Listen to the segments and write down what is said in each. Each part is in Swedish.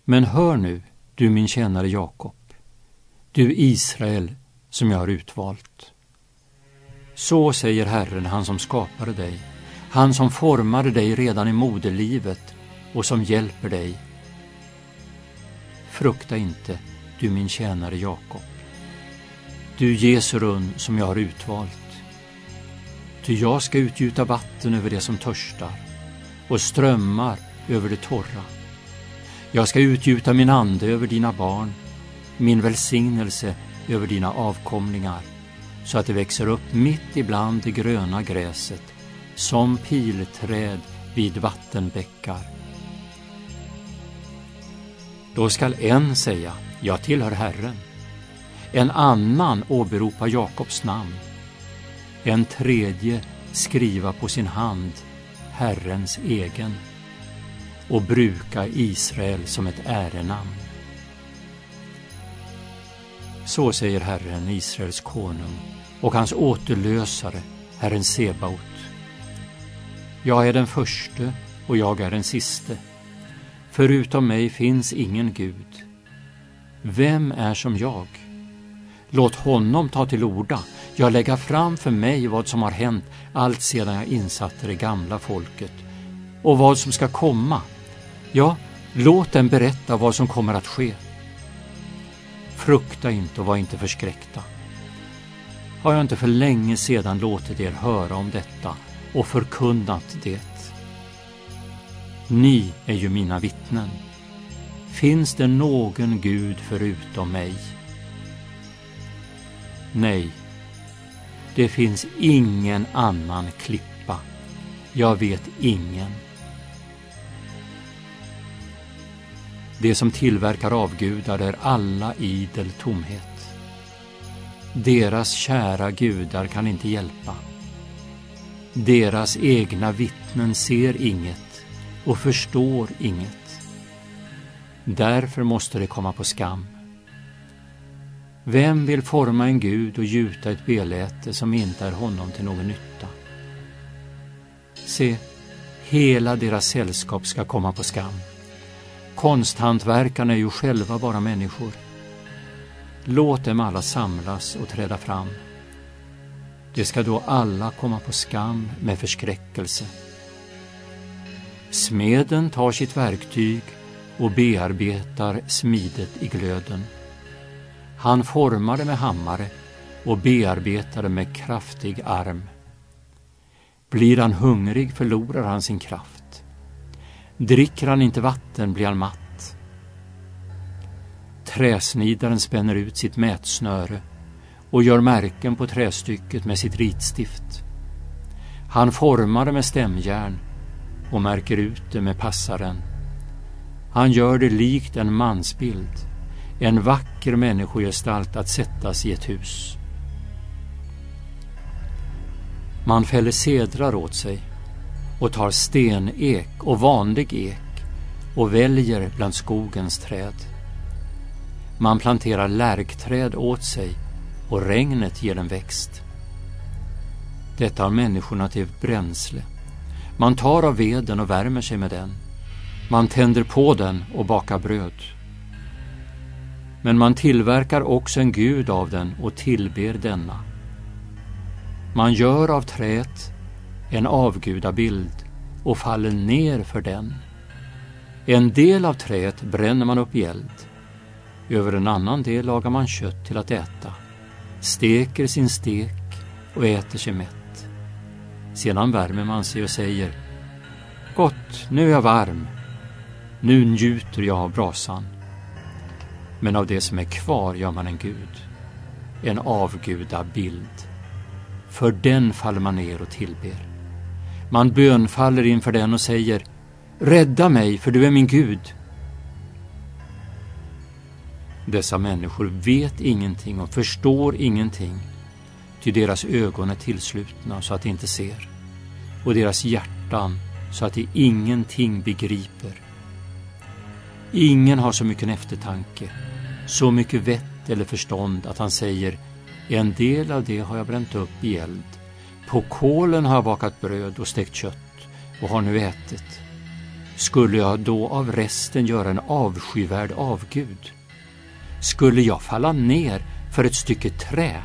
Men hör nu, du min tjänare Jakob, du Israel som jag har utvalt. Så säger Herren, han som skapade dig, han som formade dig redan i moderlivet och som hjälper dig. Frukta inte, du min tjänare Jakob, du Jesurun som jag har utvalt. Ty jag ska utgjuta vatten över det som törstar och strömmar över det torra. Jag ska utgjuta min ande över dina barn, min välsignelse över dina avkomlingar, så att det växer upp mitt ibland det gröna gräset, som pilträd vid vattenbäckar. Då skall en säga, jag tillhör Herren. En annan åberopa Jakobs namn. En tredje skriva på sin hand Herrens egen och bruka Israel som ett ärenamn. Så säger Herren, Israels konung, och hans återlösare, Herren Sebaot. Jag är den förste och jag är den siste. Förutom mig finns ingen Gud. Vem är som jag? Låt honom ta till orda. Jag lägger fram för mig vad som har hänt allt sedan jag insatte det gamla folket och vad som ska komma. Ja, låt den berätta vad som kommer att ske. Frukta inte och var inte förskräckta. Har jag inte för länge sedan låtit er höra om detta och förkunnat det? Ni är ju mina vittnen. Finns det någon Gud förutom mig? Nej, det finns ingen annan klippa. Jag vet ingen. Det som tillverkar avgudar är alla idel tomhet. Deras kära gudar kan inte hjälpa. Deras egna vittnen ser inget och förstår inget. Därför måste det komma på skam. Vem vill forma en gud och gjuta ett beläte som inte är honom till någon nytta? Se, hela deras sällskap ska komma på skam. Konsthantverkarna är ju själva bara människor. Låt dem alla samlas och träda fram. Det ska då alla komma på skam med förskräckelse. Smeden tar sitt verktyg och bearbetar smidet i glöden. Han formar det med hammare och bearbetar det med kraftig arm. Blir han hungrig förlorar han sin kraft. Dricker han inte vatten blir han matt. Träsnidaren spänner ut sitt mätsnöre och gör märken på trästycket med sitt ritstift. Han formar det med stämjärn och märker ut det med passaren. Han gör det likt en mansbild, en vacker människogestalt att sättas i ett hus. Man fäller cedrar åt sig och tar stenek och vanlig ek och väljer bland skogens träd. Man planterar lärkträd åt sig och regnet ger den växt. Detta har människorna till bränsle. Man tar av veden och värmer sig med den. Man tänder på den och bakar bröd. Men man tillverkar också en gud av den och tillber denna. Man gör av träet en avgudabild och faller ner för den. En del av träet bränner man upp i eld. Över en annan del lagar man kött till att äta, steker sin stek och äter sig mätt. Sedan värmer man sig och säger: Gott, nu är jag varm. Nu njuter jag av brasan. Men av det som är kvar gör man en gud, en avgudabild. För den faller man ner och tillber. Man bönfaller inför den och säger: Rädda mig, för du är min Gud. Dessa människor vet ingenting och förstår ingenting, ty deras ögon är tillslutna så att de inte ser, och deras hjärtan så att de ingenting begriper. Ingen har så mycket eftertanke, så mycket vett eller förstånd att han säger: En del av det har jag bränt upp i eld. På kolen har jag bakat bröd och stekt kött och har nu ätit. skulle jag då av resten göra en avskyvärd avgud? Skulle jag falla ner för ett stycke trä?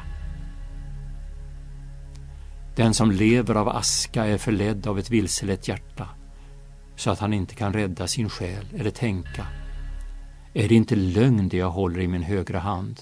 Den som lever av aska är förledd av ett vilselett hjärta, så att han inte kan rädda sin själ eller tänka: är det inte lögn det jag håller i min högra hand?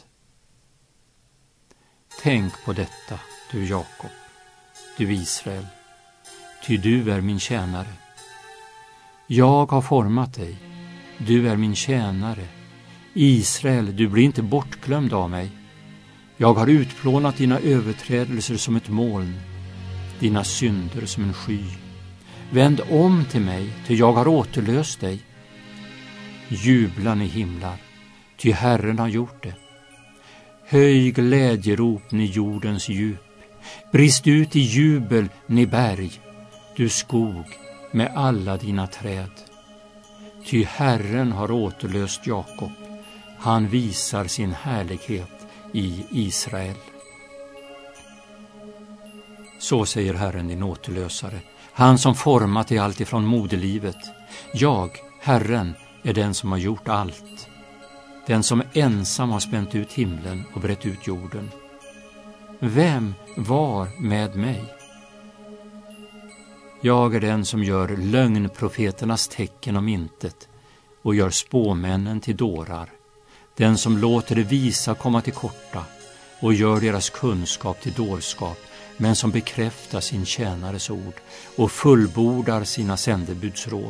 Tänk på detta, du Jakob, du Israel, ty du är min tjänare. Jag har format dig, du är min tjänare. Israel, du blir inte bortglömd av mig. Jag har utplånat dina överträdelser som ett moln, dina synder som en sky. Vänd om till mig, ty jag har återlöst dig. Jubla ni himlar, ty Herren har gjort det. Höj glädjerop ni jordens djup. Brist ut i jubel ni berg, du skog med alla dina träd. Ty Herren har återlöst Jakob, han visar sin härlighet i Israel. Så säger Herren, din återlösare, han som format dig allt ifrån moderlivet. Jag, Herren, är den som har gjort allt, den som ensam har spänt ut himlen och brett ut jorden. Vem var med mig? Jag är den som gör lögnprofeternas tecken om intet och gör spåmännen till dårar, den som låter det visa komma till korta och gör deras kunskap till dårskap, men som bekräftar sin tjänares ord och fullbordar sina sändebudsråd.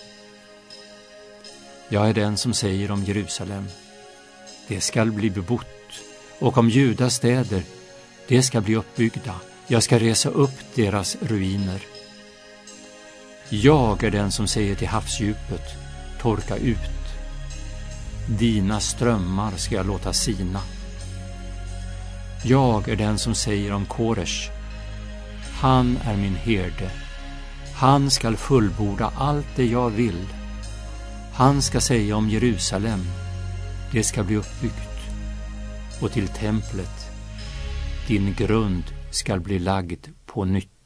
Jag är den som säger om Jerusalem: det skall bli bebott, och om Judas städer: det ska bli uppbyggda. Jag ska resa upp deras ruiner. Jag är den som säger till havsdjupet: torka ut. Dina strömmar ska jag låta sina. Jag är den som säger om Koresh: han är min herde. Han skall fullborda allt det jag vill. Han ska säga om Jerusalem: det ska bli uppbyggt. Och till templet: din grund skall bli lagd på nytt.